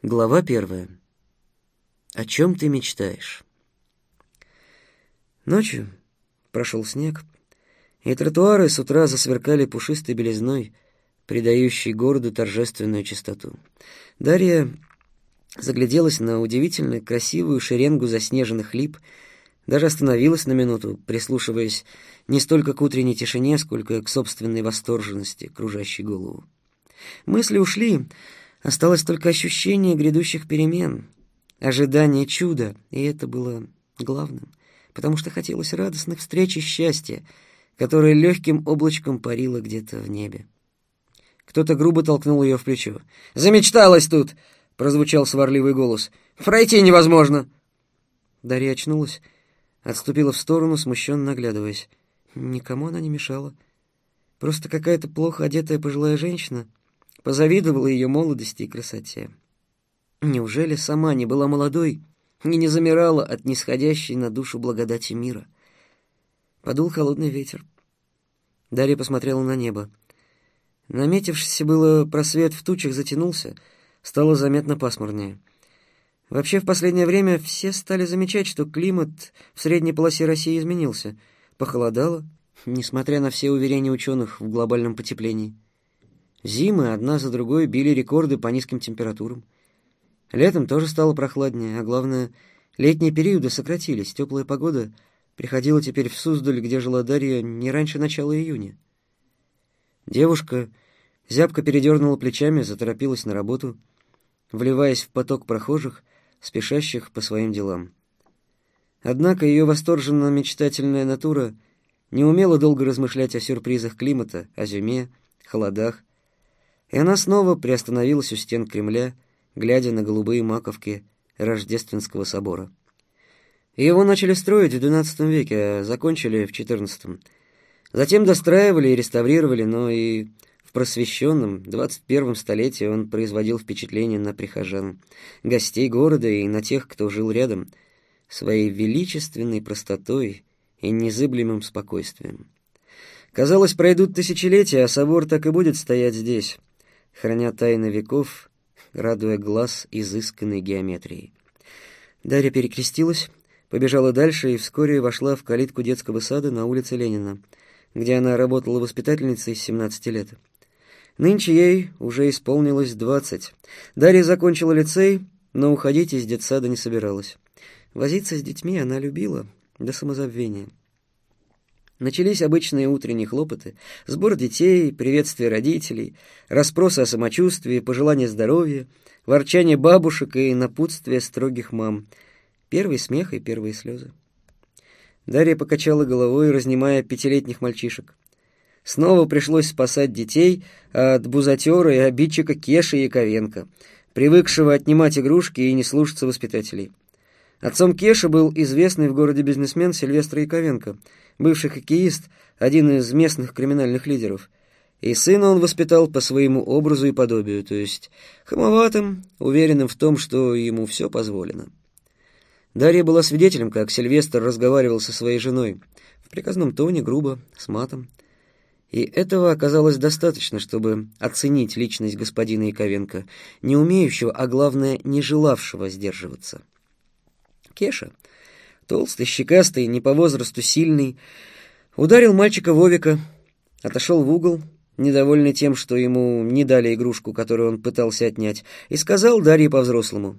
Глава 1. О чем ты мечтаешь? Ночью прошел снег, и тротуары с утра засверкали пушистой белизной, придающей городу торжественную чистоту. Дарья загляделась на удивительно красивую шеренгу заснеженных лип, даже остановилась на минуту, прислушиваясь не столько к утренней тишине, сколько к собственной восторженности, кружащей голову. Мысли ушли, осталось только ощущение грядущих перемен, ожидание чуда, и это было главным, потому что хотелось радостных встреч и счастья, которое легким облачком парило где-то в небе. Кто-то грубо толкнул ее в плечо. «Замечталась тут!» — прозвучал сварливый голос. «Пройти невозможно!» Дарья очнулась, отступила в сторону, смущенно оглядываясь. Никому она не мешала. Просто какая-то плохо одетая пожилая женщина позавидовала ее молодости и красоте. Неужели сама не была молодой и не замирала от нисходящей на душу благодати мира? Подул холодный ветер. Дарья посмотрела на небо. Наметившийся было просвет в тучах затянулся, стало заметно пасмурнее. Вообще, в последнее время все стали замечать, что климат в средней полосе России изменился. Похолодало, несмотря на все уверения ученых в глобальном потеплении. Зимы одна за другой били рекорды по низким температурам. Летом тоже стало прохладнее, а главное, летние периоды сократились. Теплая погода приходила теперь в Суздаль, где жила Дарья, не раньше начала июня. Девушка зябко передернула плечами, заторопилась на работу, вливаясь в поток прохожих, спешащих по своим делам. Однако ее восторженно-мечтательная натура не умела долго размышлять о сюрпризах климата, о зиме, холодах, и она снова приостановилась у стен Кремля, глядя на голубые маковки Рождественского собора. Его начали строить в XII веке, а закончили в XIV. Затем достраивали и реставрировали, но и в просвещенном XXI столетии он производил впечатление на прихожан, гостей города и на тех, кто жил рядом, своей величественной простотой и незыблемым спокойствием. Казалось, пройдут тысячелетия, а собор так и будет стоять здесь, храня тайны веков, радуя глаз изысканной геометрией. Дарья перекрестилась, побежала дальше и вскоре вошла в калитку детского сада на улице Ленина, где она работала воспитательницей с 17 лет. Нынче ей уже исполнилось 20. Дарья закончила лицей, но уходить из детсада не собиралась. Возиться с детьми она любила до самозабвения. Начались обычные утренние хлопоты: сбор детей, приветствие родителей, расспросы о самочувствии, пожелания здоровья, ворчание бабушек и напутствие строгих мам. Первый смех и первые слезы. Дарья покачала головой, разнимая 5-летних мальчишек. Снова пришлось спасать детей от бузатера и обидчика Кеши Яковенко, привыкшего отнимать игрушки и не слушаться воспитателей. Отцом Кеши был известный в городе бизнесмен Сильвестр Яковенко, бывший хоккеист, один из местных криминальных лидеров. И сына он воспитал по своему образу и подобию, то есть хамоватым, уверенным в том, что ему все позволено. Дарья была свидетелем, как Сильвестр разговаривал со своей женой, в приказном тоне, грубо, с матом. И этого оказалось достаточно, чтобы оценить личность господина Яковенко, не умеющего, а главное, не желавшего сдерживаться. Кеша, толстый, щекастый, не по возрасту сильный, ударил мальчика Вовика, отошел в угол, недовольный тем, что ему не дали игрушку, которую он пытался отнять, и сказал Дарье по-взрослому: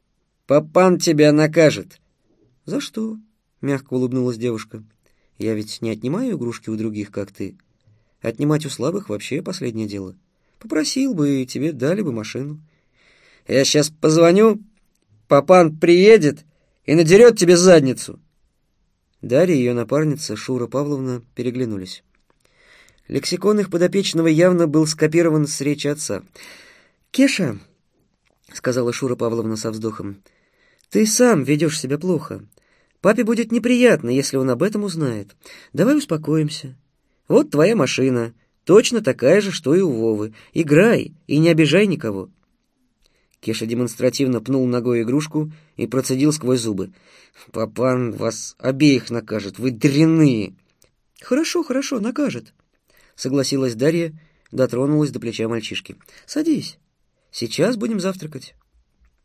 «Папан тебя накажет». «За что?» — мягко улыбнулась девушка. «Я ведь не отнимаю игрушки у других, как ты. Отнимать у слабых вообще последнее дело. Попросил бы, и тебе дали бы машину». «Я сейчас позвоню, папан приедет и надерет тебе задницу». Дарья и ее напарница Шура Павловна переглянулись. Лексикон их подопечного явно был скопирован с речи отца. «Кеша», — сказала Шура Павловна со вздохом, — «ты сам ведешь себя плохо. Папе будет неприятно, если он об этом узнает. Давай успокоимся. Вот твоя машина, точно такая же, что и у Вовы. Играй и не обижай никого». Кеша демонстративно пнул ногой игрушку и процедил сквозь зубы: «Папан вас обеих накажет, вы дрянные». «Хорошо, хорошо, накажет», — согласилась Дарья, дотронулась до плеча мальчишки. «Садись, сейчас будем завтракать».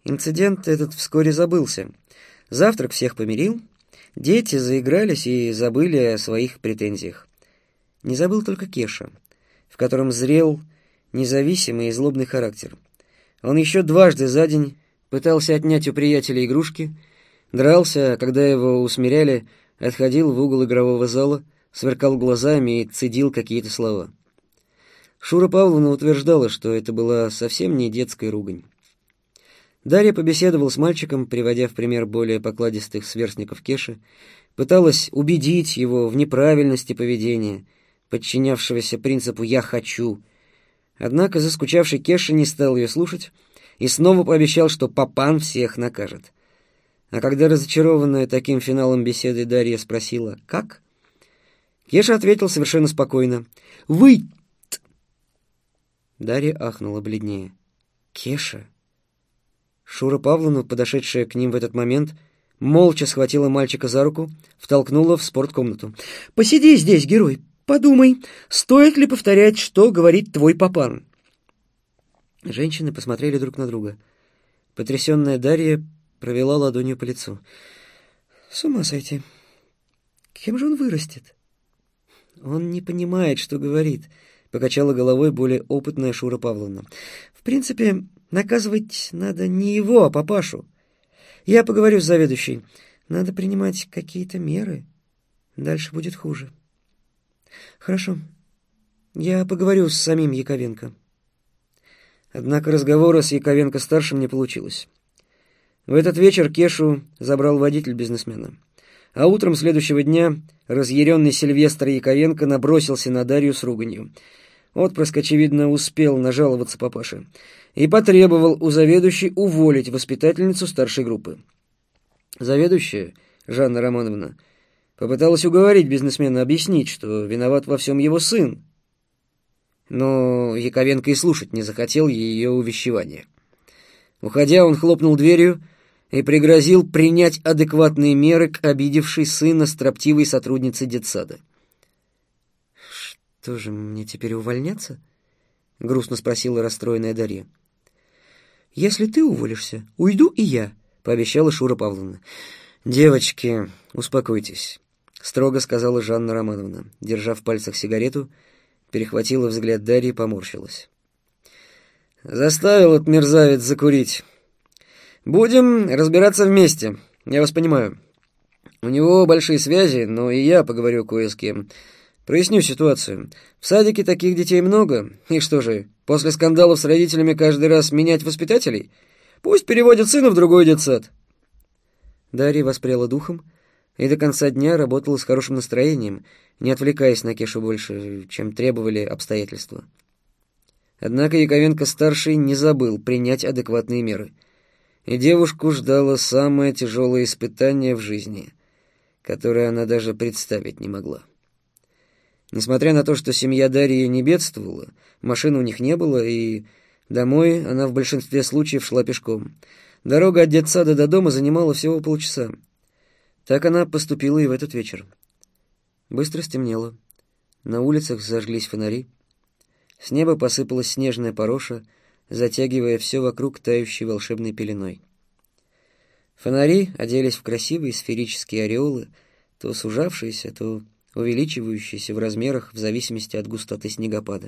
Инцидент этот вскоре забылся. Завтрак всех помирил, дети заигрались и забыли о своих претензиях. Не забыл только Кеша, в котором зрел независимый и злобный характер. Он еще дважды за день пытался отнять у приятеля игрушки, дрался, а когда его усмиряли, отходил в угол игрового зала, сверкал глазами и цедил какие-то слова. Шура Павловна утверждала, что это была совсем не детская ругань. Дарья побеседовала с мальчиком, приводя в пример более покладистых сверстников Кеши, пыталась убедить его в неправильности поведения, подчинявшегося принципу «я хочу». Однако заскучавший Кеша не стал ее слушать и снова пообещал, что папан всех накажет. А когда разочарованная таким финалом беседы Дарья спросила «как?», Кеша ответил совершенно спокойно «Вы!». Дарья ахнула бледнее. «Кеша?» Шура Павловна, подошедшая к ним в этот момент, молча схватила мальчика за руку, втолкнула в спорткомнату. «Посиди здесь, герой, подумай, стоит ли повторять, что говорит твой папан?» Женщины посмотрели друг на друга. Потрясенная Дарья провела ладонью по лицу. «С ума сойти! Кем же он вырастет?» «Он не понимает, что говорит», — покачала головой более опытная Шура Павловна. «В принципе, наказывать надо не его, а папашу. Я поговорю с заведующей. Надо принимать какие-то меры. Дальше будет хуже». «Хорошо. Я поговорю с самим Яковенко». Однако разговора с Яковенко-старшим не получилось. В этот вечер Кешу забрал водитель бизнесмена. А утром следующего дня разъяренный Сильвестр Яковенко набросился на Дарью с руганью. Отпрыск, очевидно, успел нажаловаться папаше и потребовал у заведующей уволить воспитательницу старшей группы. Заведующая, Жанна Романовна, попыталась уговорить бизнесмена объяснить, что виноват во всем его сын. Но Яковенко и слушать не захотел ее увещевания. Уходя, он хлопнул дверью и пригрозил принять адекватные меры к обидевшей сына строптивой сотруднице детсада. «Что же, мне теперь увольняться?» — грустно спросила расстроенная Дарья. «Если ты уволишься, уйду и я», — пообещала Шура Павловна. «Девочки, успокойтесь», — строго сказала Жанна Романовна, держа в пальцах сигарету, перехватила взгляд Дарьи и поморщилась. «Заставил этот мерзавец закурить. Будем разбираться вместе, я вас понимаю. У него большие связи, но и я поговорю кое с кем. Проясню ситуацию. В садике таких детей много. И что же, после скандалов с родителями каждый раз менять воспитателей? Пусть переводят сына в другой детсад». Дарья воспряла духом и до конца дня работала с хорошим настроением, не отвлекаясь на Кешу больше, чем требовали обстоятельства. Однако Яковенко-старший не забыл принять адекватные меры, и девушку ждало самое тяжелое испытание в жизни, которое она даже представить не могла. Несмотря на то, что семья Дарьи не бедствовала, машины у них не было, и домой она в большинстве случаев шла пешком. Дорога от детсада до дома занимала всего полчаса. Так она поступила и в этот вечер. Быстро стемнело. На улицах зажглись фонари. С неба посыпалась снежная пороша, затягивая все вокруг тающей волшебной пеленой. Фонари оделись в красивые сферические ореолы, то сужавшиеся, то увеличивающиеся в размерах в зависимости от густоты снегопада.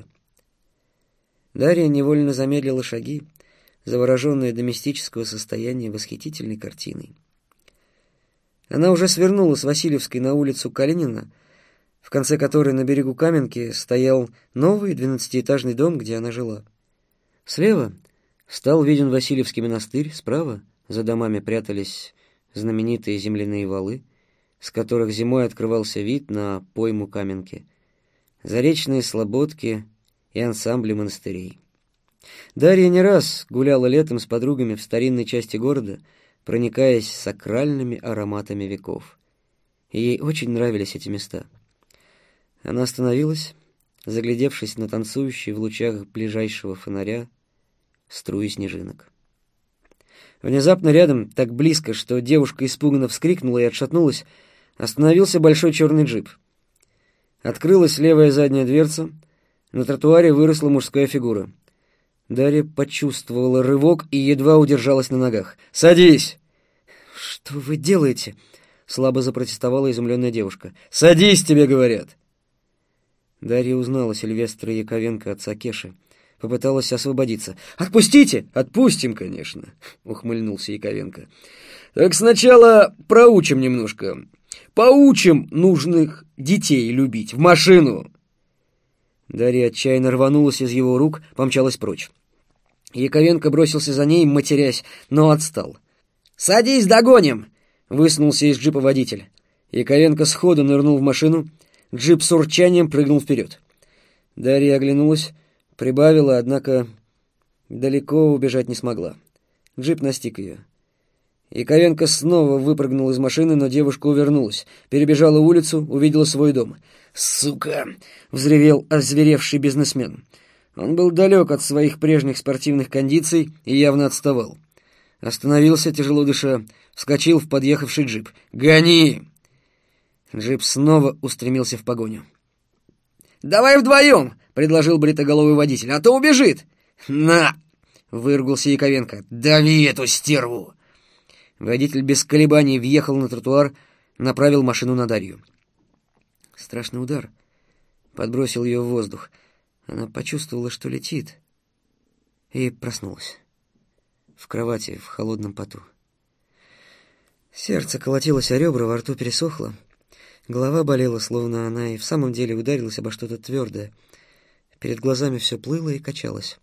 Дарья невольно замедлила шаги, завороженная до мистического состояния восхитительной картиной. Она уже свернула с Васильевской на улицу Калинина, в конце которой на берегу Каменки стоял новый 12-этажный дом, где она жила. Слева стал виден Васильевский монастырь, справа за домами прятались знаменитые земляные валы, с которых зимой открывался вид на пойму Каменки, заречные слободки и ансамбли монастырей. Дарья не раз гуляла летом с подругами в старинной части города, проникаясь сакральными ароматами веков. И ей очень нравились эти места. Она остановилась, заглядевшись на танцующие в лучах ближайшего фонаря струи снежинок. Внезапно рядом, так близко, что девушка испуганно вскрикнула и отшатнулась, остановился большой черный джип. Открылась левая задняя дверца, на тротуаре выросла мужская фигура. Дарья почувствовала рывок и едва удержалась на ногах. «Садись!» «Что вы делаете?» — слабо запротестовала изумленная девушка. «Садись, тебе говорят!» Дарья узнала Сильвестра Яковенко, отца Кеши. Попыталась освободиться. «Отпустите!» «Отпустим, конечно!» — ухмыльнулся Яковенко. «Так сначала проучим немножко. Поучим нужных детей любить. В машину!» Дарья отчаянно рванулась из его рук, помчалась прочь. Яковенко бросился за ней, матерясь, но отстал. «Садись, догоним!» — высунулся из джипа водитель. Яковенко сходу нырнул в машину, джип с урчанием прыгнул вперед. Дарья оглянулась, прибавила, однако далеко убежать не смогла. Джип настиг ее. Яковенко снова выпрыгнул из машины, но девушка увернулась, перебежала улицу, увидела свой дом. «Сука!» — взревел озверевший бизнесмен. Он был далек от своих прежних спортивных кондиций и явно отставал. Остановился, тяжело дыша, вскочил в подъехавший джип. «Гони!» Джип снова устремился в погоню. «Давай вдвоем!» — предложил бритоголовый водитель. «А то убежит!» «На!» — выругался Яковенко. «Дави эту стерву!» Водитель без колебаний въехал на тротуар, направил машину на Дарью. Страшный удар подбросил ее в воздух. Она почувствовала, что летит, и проснулась. В кровати, в холодном поту. Сердце колотилось о ребра, во рту пересохло. Голова болела, словно она и в самом деле ударилась обо что-то твердое. Перед глазами все плыло и качалось.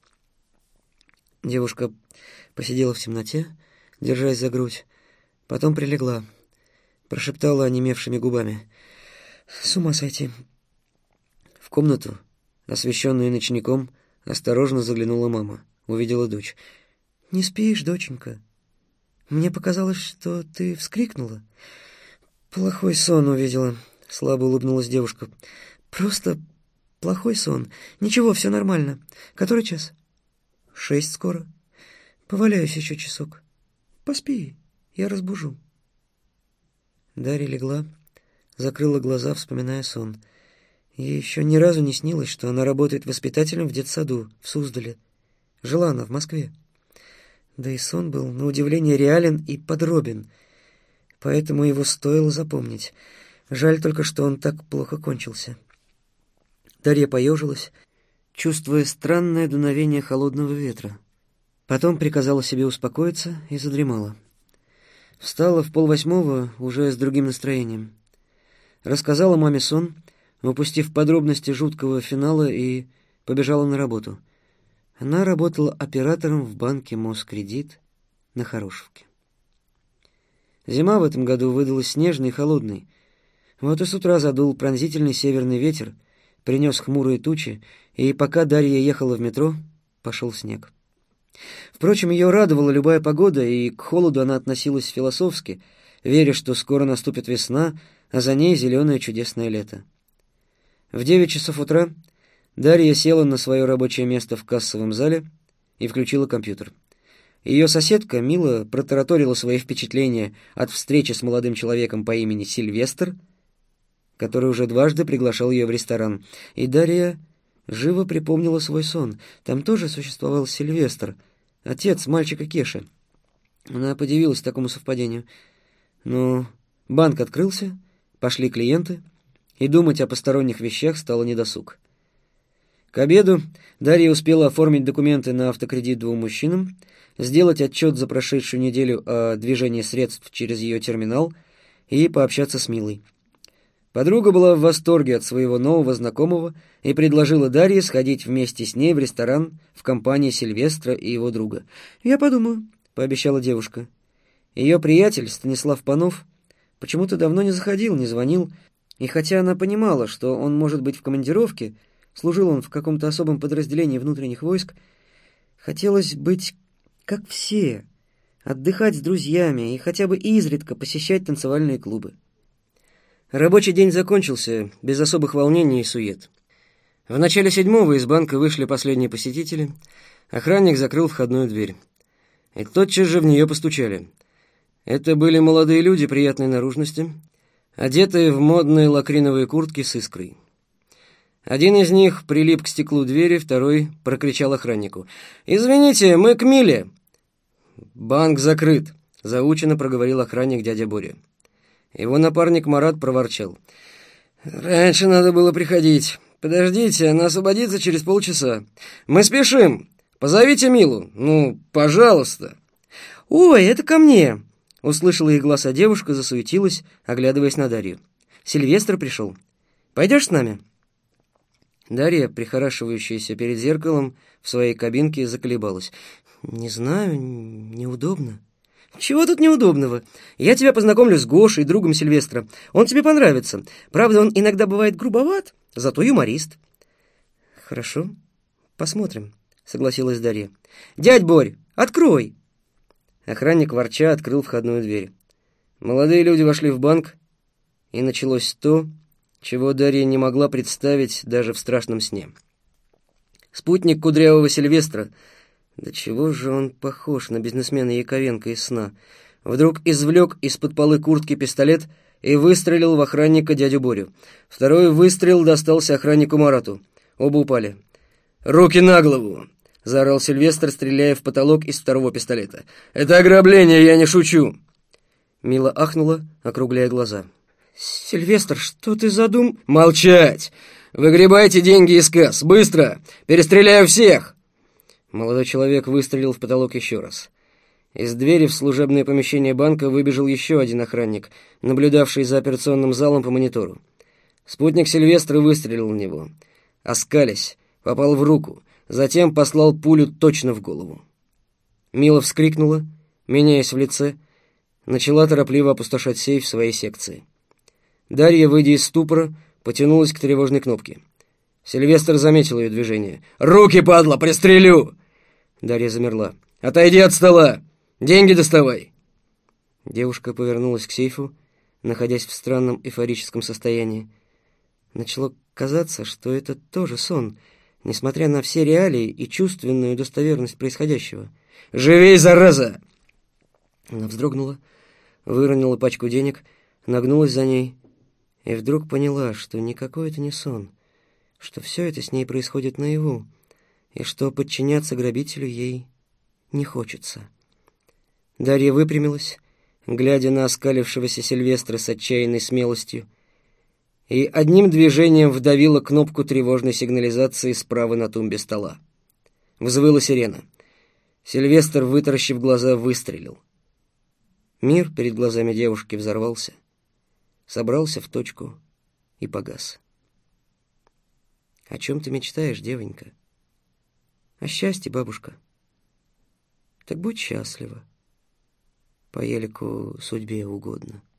Девушка посидела в темноте, держась за грудь, потом прилегла, прошептала онемевшими губами: «С ума сойти». В комнату, освещенную ночником, осторожно заглянула мама. Увидела дочь. «Не спишь, доченька? Мне показалось, что ты вскрикнула». «Плохой сон увидела», — слабо улыбнулась девушка. «Просто плохой сон. Ничего, все нормально. Который час?» 6 скоро. Поваляюсь еще часок. Поспи, я разбужу». Дарья легла, закрыла глаза, вспоминая сон. Ей еще ни разу не снилось, что она работает воспитателем в детсаду в Суздале. Жила она в Москве. Да и сон был, на удивление, реален и подробен, поэтому его стоило запомнить. Жаль только, что он так плохо кончился. Дарья поежилась, чувствуя странное дуновение холодного ветра. Потом приказала себе успокоиться и задремала. Встала в 7:30 уже с другим настроением. Рассказала маме сон, упустив подробности жуткого финала, и побежала на работу. Она работала оператором в банке Москредит на Хорошевке. Зима в этом году выдалась снежной и холодной. Вот и с утра задул пронзительный северный ветер, принес хмурые тучи, и пока Дарья ехала в метро, пошел снег. Впрочем, ее радовала любая погода, и к холоду она относилась философски, веря, что скоро наступит весна, а за ней зеленое чудесное лето. В 9 часов утра Дарья села на свое рабочее место в кассовом зале и включила компьютер. Ее соседка мило протараторила свои впечатления от встречи с молодым человеком по имени Сильвестр, который уже дважды приглашал ее в ресторан, и Дарья живо припомнила свой сон. Там тоже существовал Сильвестр, отец мальчика Кеши. Она подивилась такому совпадению. Но банк открылся, пошли клиенты, и думать о посторонних вещах стало недосуг. К обеду Дарья успела оформить документы на автокредит 2 мужчинам, сделать отчет за прошедшую неделю о движении средств через ее терминал и пообщаться с Милой. Подруга была в восторге от своего нового знакомого и предложила Дарье сходить вместе с ней в ресторан в компании Сильвестра и его друга. «Я подумаю», — пообещала девушка. Ее приятель, Станислав Панов, почему-то давно не заходил, не звонил, и хотя она понимала, что он может быть в командировке, служил он в каком-то особом подразделении внутренних войск, хотелось быть как все, отдыхать с друзьями и хотя бы изредка посещать танцевальные клубы. Рабочий день закончился без особых волнений и сует. В начале 7-го из банка вышли последние посетители, охранник закрыл входную дверь. И тотчас же в нее постучали. Это были молодые люди приятной наружности, одетые в модные лакриновые куртки с искрой. Один из них прилип к стеклу двери, второй прокричал охраннику: «Извините, мы к Миле!» «Банк закрыт», — заучено проговорил охранник дядя Боря. Его напарник Марат проворчал: «Раньше надо было приходить. Подождите, она освободится через полчаса. Мы спешим. Позовите Милу. Ну, пожалуйста». «Ой, это ко мне!» — услышала их голоса девушка, засуетилась, оглядываясь на Дарью. «Сильвестр пришел. Пойдешь с нами?» Дарья, прихорашивающаяся перед зеркалом в своей кабинке, заколебалась. «Не знаю, неудобно». «Чего тут неудобного? Я тебя познакомлю с Гошей, другом Сильвестра. Он тебе понравится. Правда, он иногда бывает грубоват, зато юморист». «Хорошо, посмотрим», — согласилась Дарья. «Дядь Борь, открой!» Охранник ворча открыл входную дверь. Молодые люди вошли в банк, и началось то, чего Дарья не могла представить даже в страшном сне. Спутник кудрявого Сильвестра, да чего же он похож на бизнесмена Яковенко из сна, вдруг извлек из-под полы куртки пистолет и выстрелил в охранника дядю Борю. Второй выстрел достался охраннику Марату. Оба упали. «Руки на голову!» — заорал Сильвестр, стреляя в потолок из второго пистолета. «Это ограбление, я не шучу!» Мила ахнула, округляя глаза. «Сильвестр, что ты задум...» «Молчать! Выгребайте деньги из касс! Быстро! Перестреляю всех!» Молодой человек выстрелил в потолок еще раз. Из двери в служебное помещение банка выбежал еще один охранник, наблюдавший за операционным залом по монитору. Спутник Сильвестра выстрелил в него. Оскалясь, попал в руку, затем послал пулю точно в голову. Мила вскрикнула, меняясь в лице, начала торопливо опустошать сейф в своей секции. Дарья, выйдя из ступора, потянулась к тревожной кнопке. Сильвестр заметил ее движение. «Руки, падла, пристрелю!» Дарья замерла. «Отойди от стола! Деньги доставай!» Девушка повернулась к сейфу, находясь в странном эйфорическом состоянии. Начало казаться, что это тоже сон, несмотря на все реалии и чувственную достоверность происходящего. «Живей, зараза!» Она вздрогнула, выронила пачку денег, нагнулась за ней и вдруг поняла, что никакой это не сон, что все это с ней происходит наяву, и что подчиняться грабителю ей не хочется. Дарья выпрямилась, глядя на оскалившегося Сильвестра с отчаянной смелостью, и одним движением вдавила кнопку тревожной сигнализации справа на тумбе стола. Взвыла сирена. Сильвестр, вытаращив глаза, выстрелил. Мир перед глазами девушки взорвался, собрался в точку и погас. «О чем ты мечтаешь, девонька?» «О счастье, бабушка». «Так будь счастлива. По елику судьбе угодно».